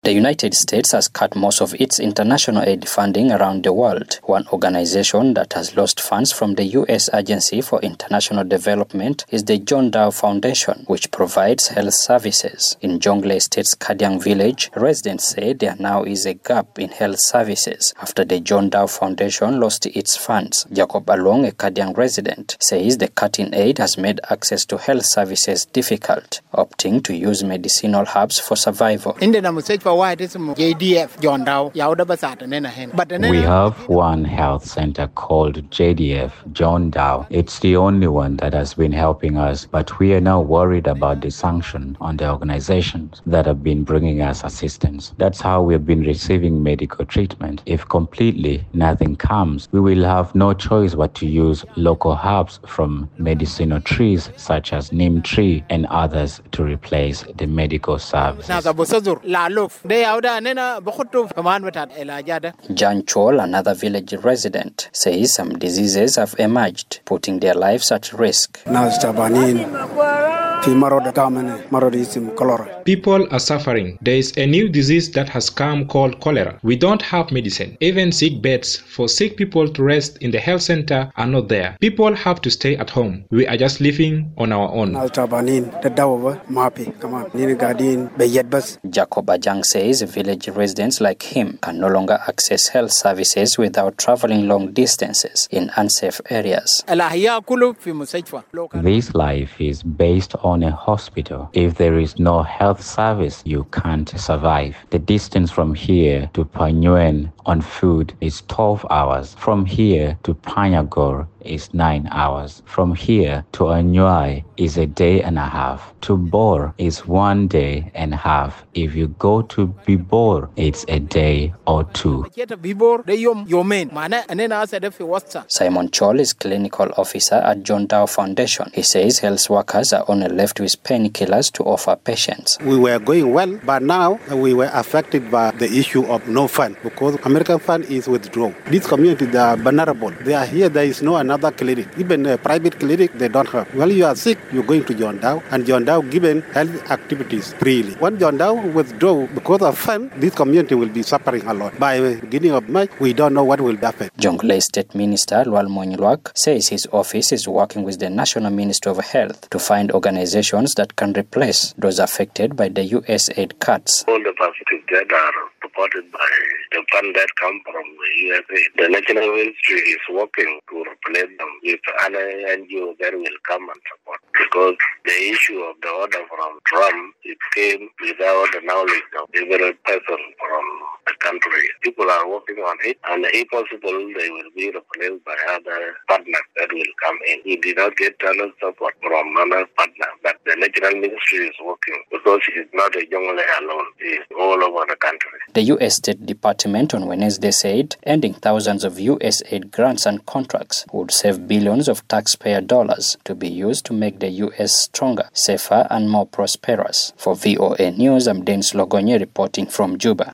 The United States has cut most of its international aid funding around the world. One organization that has lost funds from the U.S. Agency for International Development is the John Dow Foundation, which provides health services. In Jonglei State's Kadiang village, residents say there now is a gap in health services after the John Dow Foundation lost its funds. Jacob Along, a Kadiang resident, says the cut in aid has made access to health services difficult, opting to use medicinal herbs for survival. We have one health center called JDF, John Dow. It's the only one that has been helping us, but we are now worried about the sanction on the organizations that have been bringing us assistance. That's how we've been receiving medical treatment. If completely nothing comes, we will have no choice but to use local herbs from medicinal trees such as neem tree and others to replace the medical services. Jan Chol, another village resident, says some diseases have emerged, putting their lives at risk. People are suffering. There is a new disease that has come called cholera. We don't have medicine. Even sick beds for sick people to rest in the health center are not there. People have to stay at home. We are just living on our own. Jacob Ajang says village residents like him can no longer access health services without traveling long distances in unsafe areas. This life is based on a hospital. If there is no health service, you can't survive. The distance from here to Panyuen on foot is 12 hours. From here to Panyagor is 9 hours. From here to Anyuai is a day and a half. To Bor is 1 day and a half. If you go to Bibor, it's a day or two. Simon Chol is clinical officer at John Dow Foundation. He says health workers are only left with painkillers to offer patients. We were going well, but now we were affected by the issue of no fund because American fund is withdrawn. These communities are vulnerable. They are here. There is no another clinic. Even a private clinic, they don't have. When you are sick, you're going to John Dow, and John Dow given health activities freely. When John Dow withdraw because of fund, this community will be suffering a lot. By the beginning of March, we don't know what will happen. Jonglei State Minister Lual Monyluak says his office is working with the National Ministry of Health to find organizations that can replace those affected by the U.S. aid cuts. All the facilities that are supported by the fund that come from the USA. The National Ministry is working to replace them with an NGO that will come and support. Because the issue of the order from Trump, it came without the knowledge of every person from the country. People are working on it, and if possible, they will be replaced by other partners that will come in. We did not get any support from other partners, but the National Ministry is working because it is not a Jonglei alone. It is all over the country. The U.S. State Department on Wednesday said ending thousands of U.S. aid grants and contracts would save billions of taxpayer dollars to be used to make the U.S. stronger, safer, and more prosperous. For VOA News, I'm Dennis Logonye reporting from Juba.